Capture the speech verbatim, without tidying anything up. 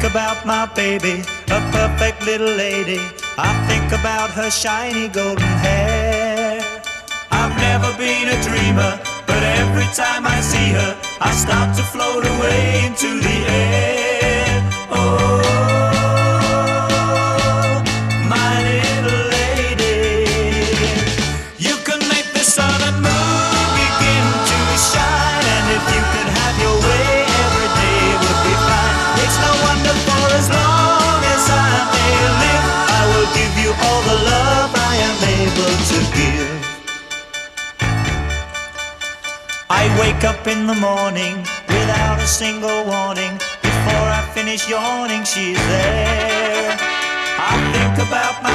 think about my baby, a perfect little lady. I think about her shiny golden hair. I've never been a dreamer, but every time I see her, I start to float away into the air. Oh, my little lady. You can make the sun and moon begin to shine, and if you could have your way, every day would be fine. It's no wonder, for as long as I may live, I will give you all the love I am able to give. I wake up in the morning without a single warning. Before I finish yawning, she's there. I think about my